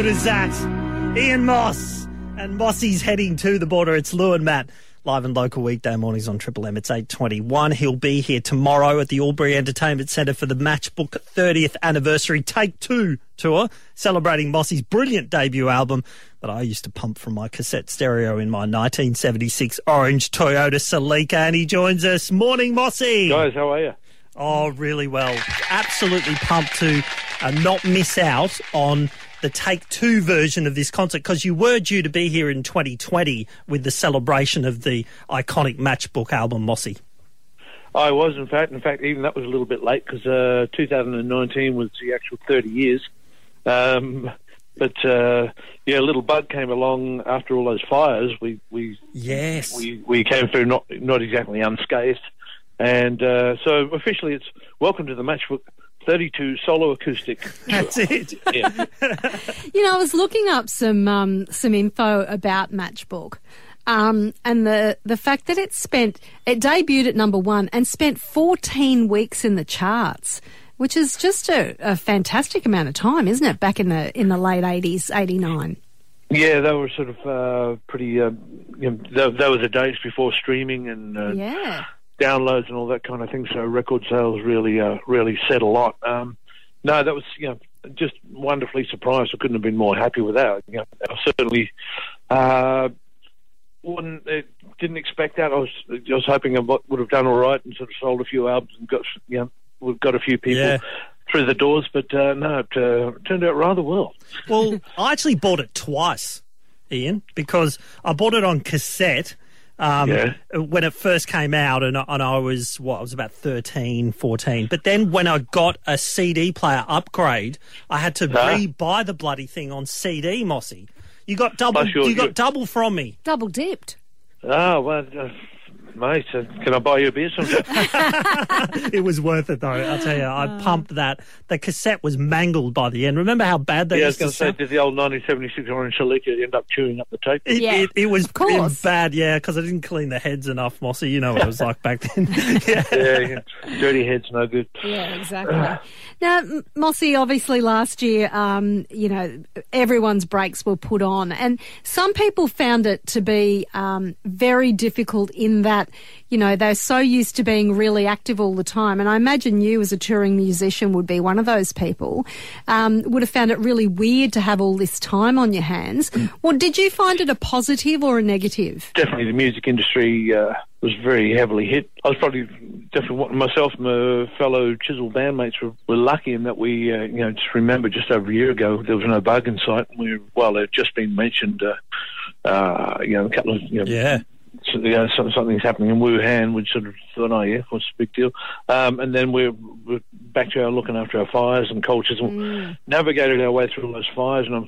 good as that? Ian Moss. And Mossy's heading to the border. It's Lou and Matt, live and local weekday mornings on Triple M. It's 8:21. He'll be here tomorrow at the Albury Entertainment Centre for the Matchbook 30th Anniversary Take 2 tour, celebrating Mossy's brilliant debut album that I used to pump from my cassette stereo in my 1976 orange Toyota Celica. And he joins us. Morning, Mossy. Guys, how are you? Oh, really well. Absolutely pumped to not miss out on the Take 2 version of this concert, because you were due to be here in 2020 with the celebration of the iconic Matchbook album, Mossy. I was, in fact, even that was a little bit late because 2019 was the actual 30 years. But little bug came along after all those fires. We came through not exactly unscathed, and so officially it's welcome to the Matchbook 32 solo acoustic. That's it. Yeah. I was looking up some info about Matchbook, and the fact that it debuted at number 1 and spent 14 weeks in the charts, which is just a fantastic amount of time, isn't it? Back in the late 80s, 89. Yeah, they were sort of pretty. That was the days before streaming and downloads and all that kind of thing. So record sales really said a lot. No, that was just wonderfully surprised. I couldn't have been more happy with that. I certainly didn't expect that. I was hoping I would have done all right and sort of sold a few albums and we've got a few people through the doors, but no, it turned out rather well. Well, I actually bought it twice, Ian, because I bought it on cassette when it first came out, and I was about 13, 14. But then when I got a CD player upgrade, I had to re-buy the bloody thing on CD, Mossy. You got double. You got double from me. Double dipped. Oh well. Mate, can I buy you a beer sometime? It was worth it, though. I'll tell you, I pumped that. The cassette was mangled by the end. Remember how bad they used to sound? I was going to say, did the old 1976 orange Celica end up chewing up the tape? It was bad, because I didn't clean the heads enough, Mossy. You know what it was like back then. Dirty heads, no good. Yeah, exactly. Now, Mossy, obviously last year, everyone's brakes were put on, and some people found it to be very difficult in that, they're so used to being really active all the time. And I imagine you as a touring musician would be one of those people, would have found it really weird to have all this time on your hands. Well, did you find it a positive or a negative? Definitely the music industry was very heavily hit. I was definitely myself and my fellow Chisel bandmates were lucky in that we, just remember just over a year ago, there was no bug in sight. It had just been mentioned, a couple of, something's happening in Wuhan. We sort of thought, what's the big deal? And then we're back to looking after our fires and cultures. Navigated our way through all those fires, and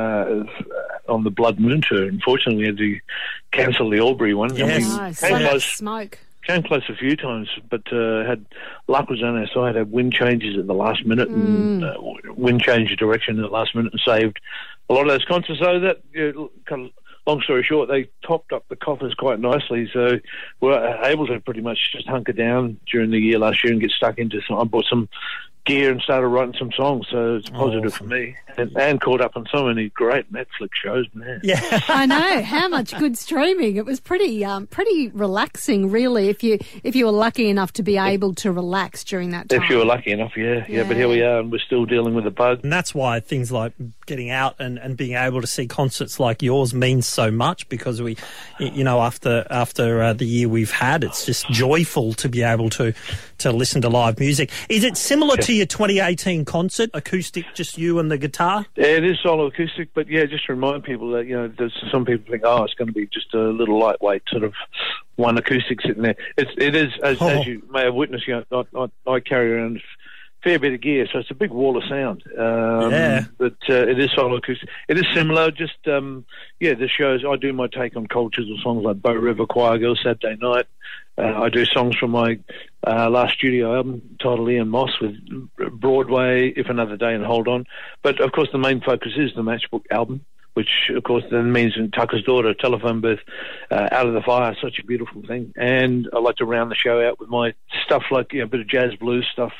on the Blood Moon tour, unfortunately, we had to cancel the Albury one. Yes. So much smoke. Came close a few times, but luck was on our side. Had wind changes at the last minute, and wind change direction at the last minute, and saved a lot of those concerts. So that kind of. Long story short, they topped up the coffers quite nicely, so we're able to pretty much just hunker down during the year last year and get stuck into I bought some gear and started writing some songs, so it's positive for me. And caught up on so many great Netflix shows, man. Yeah, I know. How much good streaming. It was pretty relaxing, really, if you were lucky enough to be able to relax during that time. If you were lucky enough, yeah. But here we are, and we're still dealing with the bug. And that's why things like getting out and being able to see concerts like yours means so much, because we, after the year we've had, it's just joyful to be able to listen to live music. Is it similar to your 2018 concert, acoustic, just you and the guitar? Yeah, it is solo acoustic, but just to remind people that, there's some people think, it's going to be just a little lightweight sort of one acoustic sitting there. It is, as you may have witnessed, I carry around a fair bit of gear, so it's a big wall of sound. But it is solo acoustic. It is similar, just, the shows, I do my take on cultures of songs like Bow River Choir Girl, Saturday Night. I do songs from my last studio album titled Ian Moss with Broadway, If Another Day and Hold On. But, of course, the main focus is the Matchbook album, which, of course, then means in Tucker's Daughter, Telephone Booth, Out of the Fire, such a beautiful thing. And I like to round the show out with my stuff like a bit of jazz blues stuff,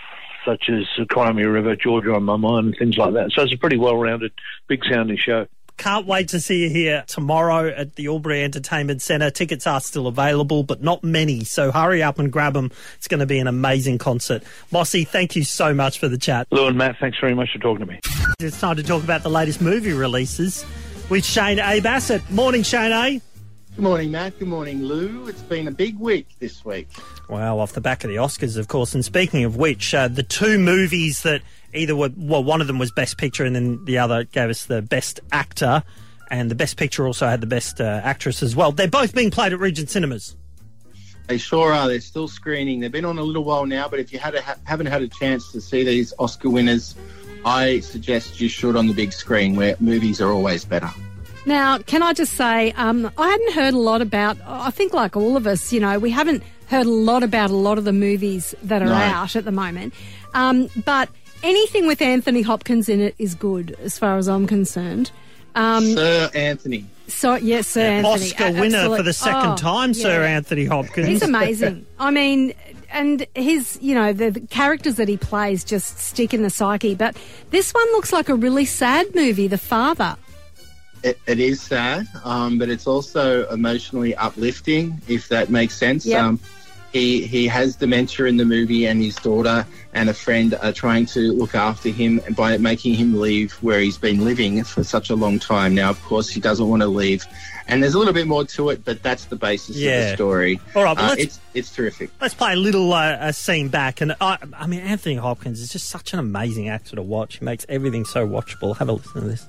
such as Crimea River, Georgia on My Mind, and things like that. So it's a pretty well-rounded, big-sounding show. Can't wait to see you here tomorrow at the Albury Entertainment Centre. Tickets are still available, but not many, so hurry up and grab them. It's going to be an amazing concert. Mossy, thank you so much for the chat. Lou and Matt, thanks very much for talking to me. It's time to talk about the latest movie releases with Shane A. Bassett. Morning, Shane A. Good morning, Matt. Good morning, Lou. It's been a big week this week. Well, off the back of the Oscars, of course. And speaking of which, the two movies that either were, well, one of them was Best Picture and then the other gave us the Best Actor. And the Best Picture also had the Best Actress as well. They're both being played at Regent Cinemas. They sure are. They're still screening. They've been on a little while now, but if you haven't had a chance to see these Oscar winners, I suggest you should on the big screen, where movies are always better. Now, can I just say, I hadn't heard a lot about, I think like all of us, you know, we haven't heard a lot about a lot of the movies that are out at the moment. But anything with Anthony Hopkins in it is good, as far as I'm concerned. Sir Anthony. So, yes, Sir Anthony. Oscar winner for the second time, yeah. Sir Anthony Hopkins. He's amazing. I mean, and his, you know, the characters that he plays just stick in the psyche. But this one looks like a really sad movie, The Father. It is sad, but it's also emotionally uplifting, if that makes sense. Yep. He has dementia in the movie, and his daughter and a friend are trying to look after him by making him leave where he's been living for such a long time. Now, of course, he doesn't want to leave. And there's a little bit more to it, but that's the basis of the story. All right, well, it's terrific. Let's play a little scene back. And I mean, Anthony Hopkins is just such an amazing actor to watch. He makes everything so watchable. Have a listen to this.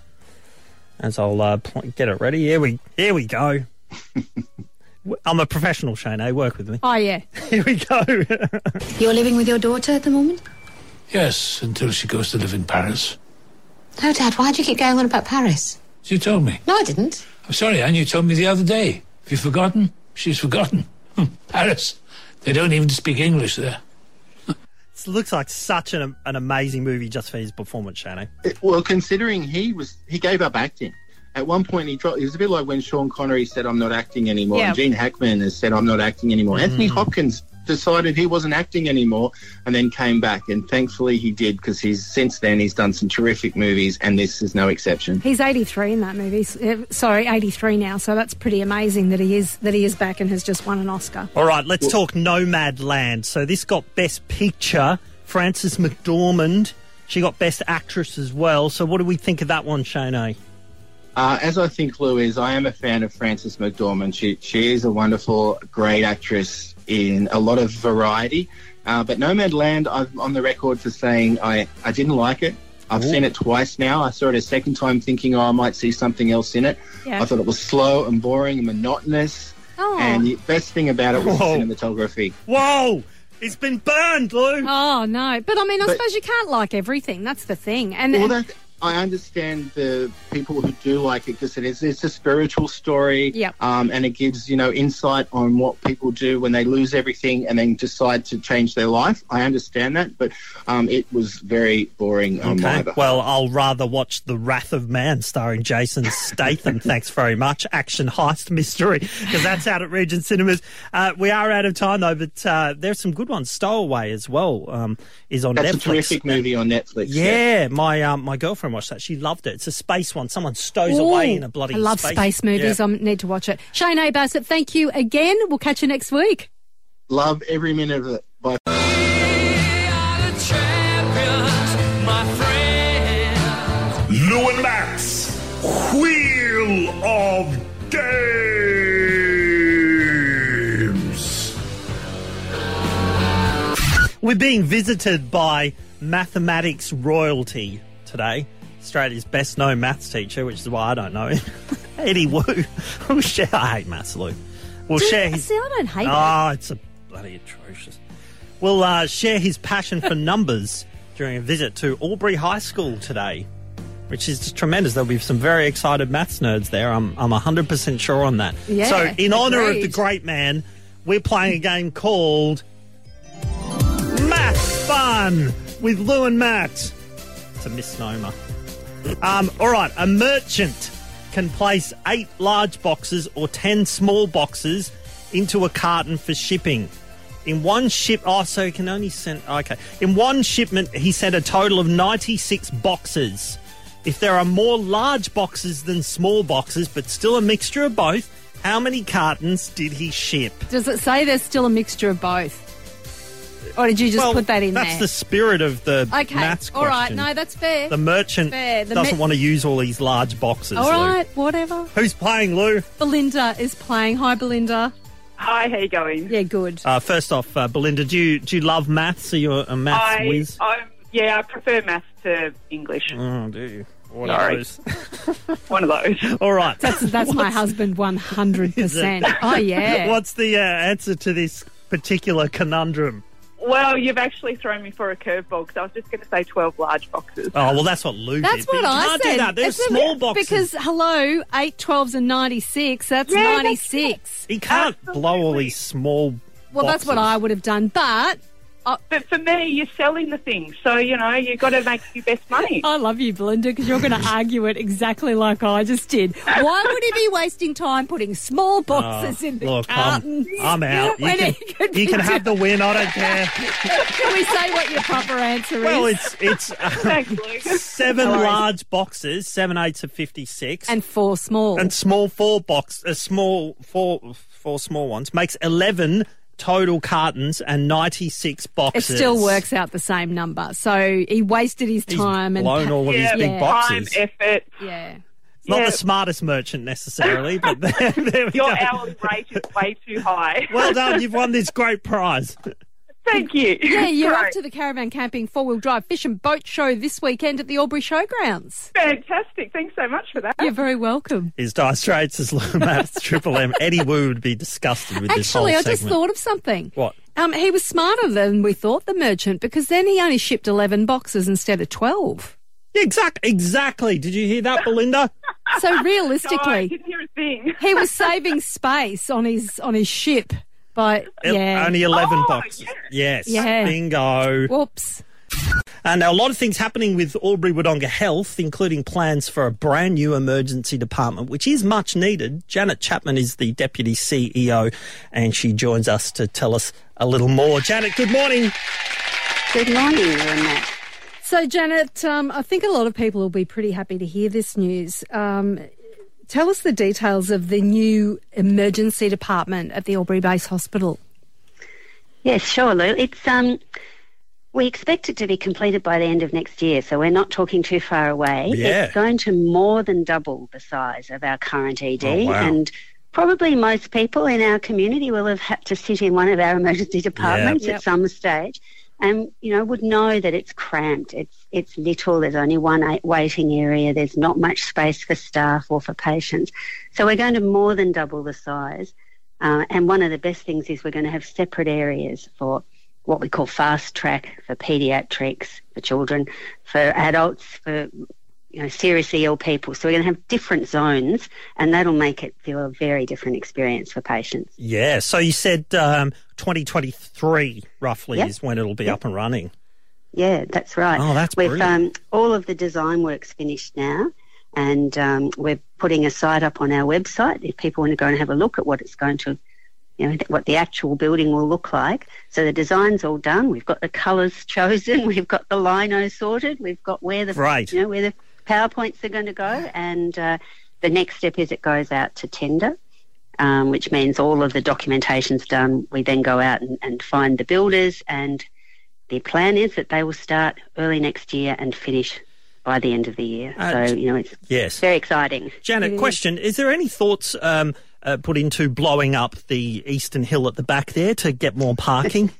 As I'll get it ready. Here we go. I'm a professional, Shane. Work with me. Oh, yeah. Here we go. You're living with your daughter at the moment? Yes, until she goes to live in Paris. No, Dad, why do you keep going on about Paris? She told me. No, I didn't. I'm sorry, Anne, you told me the other day. Have you forgotten? She's forgotten. Paris. They don't even speak English there. This looks like such an amazing movie just for his performance, Shane. Well, considering he gave up acting. At one point, he was a bit like when Sean Connery said, "I'm not acting anymore." Yeah. And Gene Hackman has said, "I'm not acting anymore." Anthony Hopkins decided he wasn't acting anymore and then came back. And thankfully he did, because since then he's done some terrific movies, and this is no exception. He's 83 in that movie. 83 now. So that's pretty amazing that he is back and has just won an Oscar. All right, let's talk Nomadland. So this got Best Picture. Frances McDormand. She got Best Actress as well. So what do we think of that one, Shane? As I think Lou is, I am a fan of Frances McDormand. She is a wonderful, great actress in a lot of variety. But Nomadland, I'm on the record for saying I didn't like it. I've seen it twice now. I saw it a second time thinking, I might see something else in it. Yeah. I thought it was slow and boring and monotonous. Oh. And the best thing about it was the cinematography. Whoa! It's been burned, Lou! Oh, no. But, I mean, I suppose you can't like everything. That's the thing. I understand the people who do like it, because it's a spiritual story. Yep. And it gives, insight on what people do when they lose everything and then decide to change their life. I understand that, but it was very boring on my behalf. Well, I'll rather watch The Wrath of Man starring Jason Statham. Thanks very much. Action heist mystery, because that's out at Regent Cinemas. We are out of time, though, but there's some good ones. Stowaway as well is on Netflix. That's a terrific movie on Netflix. Yeah, my girlfriend watched that. She loved it. It's a space one. Someone stows away in a bloody space. I love space movies. Yeah. I need to watch it. Shane A. Bassett, thank you again. We'll catch you next week. Love every minute of it. Bye. Lou and Matt's Wheel of Games. We're being visited by mathematics royalty today. Australia's best known maths teacher, which is why I don't know him. Eddie Wu. I hate maths, Lou. We'll share his... See, I don't hate it. Oh, it's a bloody atrocious. We'll share his passion for numbers during a visit to Albury High School today, which is just tremendous. There'll be some very excited maths nerds there. I'm 100% sure on that. Yeah, so in honour of agreed. the great man, we're playing a game called Maths Fun with Lou and Matt. It's a misnomer. All right, a merchant can place 8 large boxes or 10 small boxes into a carton for shipping. In one so he can only send... Okay. In one shipment, he sent a total of 96 boxes. If there are more large boxes than small boxes, but still a mixture of both, how many cartons did he ship? Does it say there's still a mixture of both? Or did you just put that in there? That's the spirit of the maths question. All right. No, that's fair. The merchant doesn't want to use all these large boxes. All right, Lou. whatever. Who's playing, Lou? Belinda is playing. Hi, Belinda. Hi, how you going? Yeah, good. First off, Belinda, do you love maths? Are you a maths whiz? I prefer maths to English. Oh, do you? One of those. All right. That's my husband 100%. Oh, yeah. What's the answer to this particular conundrum? Well, you've actually thrown me for a curveball because I was just going to say 12 large boxes. Oh, well, that's what Lou did. That's what I said. Do that. They're small boxes. Because, 8 12s and 96, that's 96. He can't blow all these small Well, boxes. that's what I would have done, but for me, you're selling the thing, so, you've got to make your best money. I love you, Belinda, because you're going to argue it exactly like I just did. Why would he be wasting time putting small boxes in the carton? I'm out. You can have the win. I don't care. Can we say what your proper answer is? Well, it's 7 large boxes, 7 8s of 56, and 4 small, and small 4 small ones makes 11. Total cartons and 96 boxes. It still works out the same number. So he wasted his time. He's blown all of his big boxes. Time, effort. Yeah. Not the smartest merchant necessarily, but there we go. Your hourly rate is way too high. Well done. You've won this great prize. Thank you. Yeah, you're off to the Caravan Camping 4-wheel drive fish and boat show this weekend at the Albury Showgrounds. Fantastic. Thanks so much for that. You're very welcome. His Dire Straits is Lou Maths, Triple M. Eddie Wu would be disgusted with this whole segment. Actually, I just thought of something. What? He was smarter than we thought, the merchant, because then he only shipped 11 boxes instead of 12. Exactly. Did you hear that, Belinda? So realistically, No, I didn't hear a thing. he was saving space on his ship. But only 11 boxes. Yes. Yeah. Bingo. Whoops. And a lot of things happening with Albury Wodonga Health, including plans for a brand new emergency department, which is much needed. Janet Chapman is the Deputy CEO, and she joins us to tell us a little more. Janet, good morning. Good morning, Matt. So, Janet, I think a lot of people will be pretty happy to hear this news. Tell us the details of the new emergency department at the Albury Base Hospital. Yes, sure, Lou. It's we expect it to be completed by the end of next year, so we're not talking too far away. Yeah. It's going to more than double the size of our current ED, and probably most people in our community will have had to sit in one of our emergency departments at some stage. And, would know that it's cramped. It's little. There's only one waiting area. There's not much space for staff or for patients. So we're going to more than double the size. And one of the best things is we're going to have separate areas for what we call fast track, for paediatrics, for children, for adults, for seriously ill people. So we're going to have different zones, and that'll make it feel a very different experience for patients. Yeah. So you said 2023 roughly is when it'll be up and running. Yeah, that's right. Oh, that's brilliant. All of the design work's finished now, and we're putting a site up on our website if people want to go and have a look at what it's going to, what the actual building will look like. So the design's all done. We've got the colours chosen. We've got the lino sorted. We've got where the where the PowerPoints are going to go, and the next step is it goes out to tender, which means all of the documentation's done. We then go out and find the builders, and the plan is that they will start early next year and finish by the end of the year. It's very exciting. Janet, question, is there any thoughts put into blowing up the Eastern Hill at the back there to get more parking?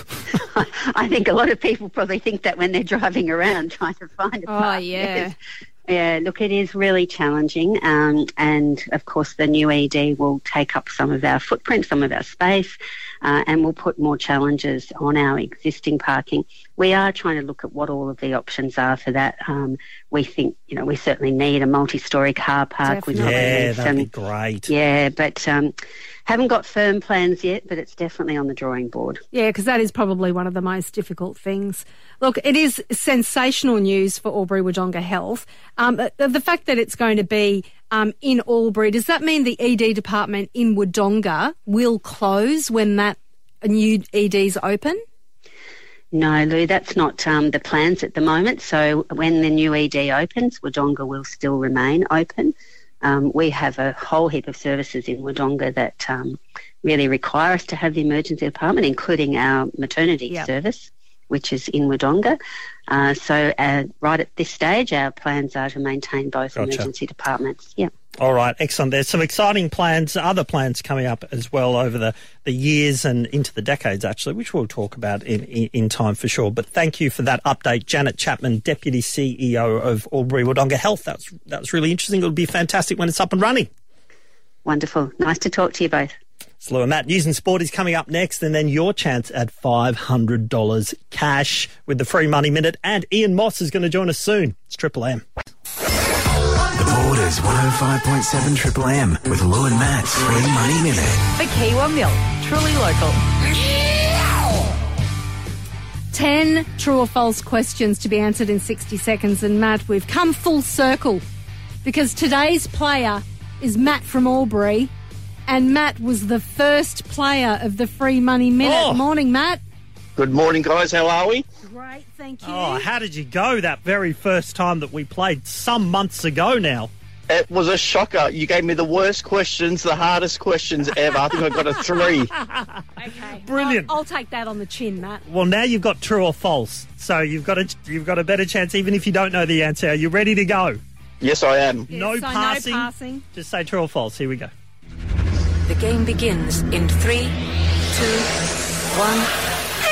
I think a lot of people probably think that when they're driving around trying to find a park. Oh, yeah. Yeah, look, it is really challenging, and of course the new ED will take up some of our footprint, some of our space, and we'll put more challenges on our existing parking. We are trying to look at what all of the options are for that. We think, we certainly need a multi-storey car park. Definitely. That'd be great. Yeah, but haven't got firm plans yet, but it's definitely on the drawing board. Yeah, because that is probably one of the most difficult things. Look, it is sensational news for Albury Wodonga Health. The fact that it's going to be in Albury, does that mean the ED department in Wodonga will close when that new EDs open? No, Lou, that's not the plans at the moment. So when the new ED opens, Wodonga will still remain open. We have a whole heap of services in Wodonga that really require us to have the emergency department, including our maternity service, which is in Wodonga. So right at this stage, our plans are to maintain both emergency departments. Yeah. All right, excellent. There's some exciting plans, other plans coming up as well over the years and into the decades, actually, which we'll talk about in time for sure. But thank you for that update, Janet Chapman, Deputy CEO of Albury Wodonga Health. That was really interesting. It'll be fantastic when it's up and running. Wonderful. Nice to talk to you both. It's Lou and Matt. News and Sport is coming up next, and then your chance at $500 cash with the Free Money Minute. And Ian Moss is going to join us soon. It's Triple M. The Borders 105.7 Triple M with Lou and Matt's Free Money Minute. For Kiwa Milk, truly local. 10 true or false questions to be answered in 60 seconds. And Matt, we've come full circle because today's player is Matt from Albury, and Matt was the first player of the Free Money Minute. Morning, Matt. Good morning, guys. How are we? Great, thank you. Oh, how did you go that very first time that we played some months ago now? It was a shocker. You gave me the worst questions, the hardest questions ever. I think I got a 3. Okay. Brilliant. I'll take that on the chin, Matt. Well, now you've got true or false, so you've got a better chance even if you don't know the answer. Are you ready to go? Yes, I am. No passing. Just say true or false. Here we go. The game begins in 3, 2, 1...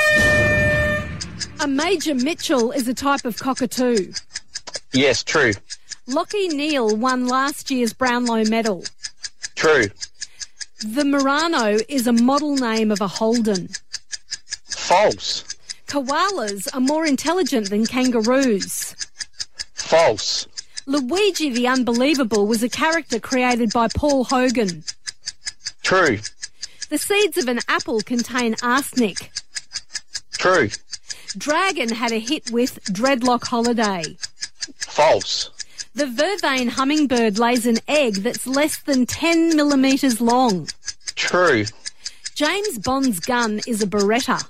A Major Mitchell is a type of cockatoo. Yes, true. Lockie Neal won last year's Brownlow medal. True. The Murano is a model name of a Holden. False. Koalas are more intelligent than kangaroos. False. Luigi the Unbelievable was a character created by Paul Hogan. True. The seeds of an apple contain arsenic. True. Dragon had a hit with Dreadlock Holiday. False. The vervain hummingbird lays an egg that's less than 10 millimetres long. True. James Bond's gun is a Beretta.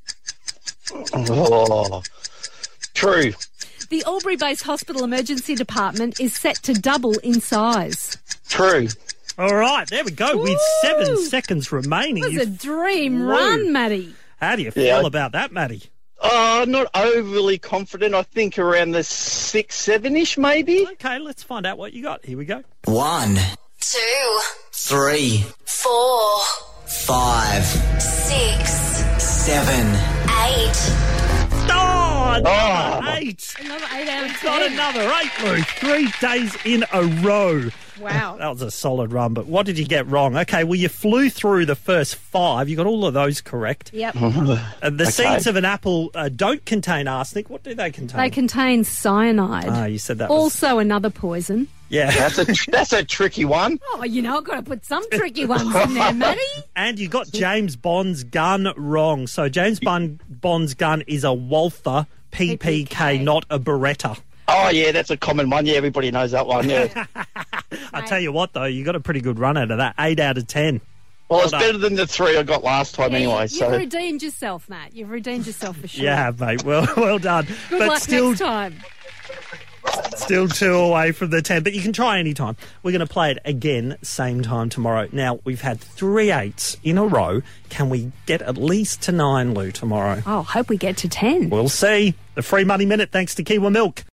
Oh. True. The Albury-based hospital emergency department is set to double in size. True. All right, there we go. With 7 seconds remaining. It was a dream run, Matty. How do you feel about that, Matty? Not overly confident. I think around the 6, 7-ish, maybe. Okay, let's find out what you got. Here we go. 1, 2, 3, 4, 5, 6, 7, 8. Another 8. Another 8 out of 10. Got another 8, Lou. 3 days in a row. Wow. That was a solid run, but what did you get wrong? Okay, well, you flew through the first 5. You got all of those correct. Yep. The seeds of an apple don't contain arsenic. What do they contain? They contain cyanide. You said that also another poison. Yeah. That's a tricky one. Oh, I've got to put some tricky ones in there, Matty. And you got James Bond's gun wrong. So James Bond's gun is a Walther PPK, not a Beretta. Oh, yeah, that's a common one. Yeah, everybody knows that one, yeah. I tell you what, though, you got a pretty good run out of that. 8 out of 10. Well, it's better than the 3 I got last time anyway. You've redeemed yourself, Matt. You've redeemed yourself for sure. Yeah, mate. Well done. Good luck next time. Still 2 away from the 10, but you can try any time. We're going to play it again, same time tomorrow. Now, we've had 3 8s in a row. Can we get at least to 9, Lou, tomorrow? Oh, hope we get to 10. We'll see. The Free Money Minute, thanks to Kiwa Milk.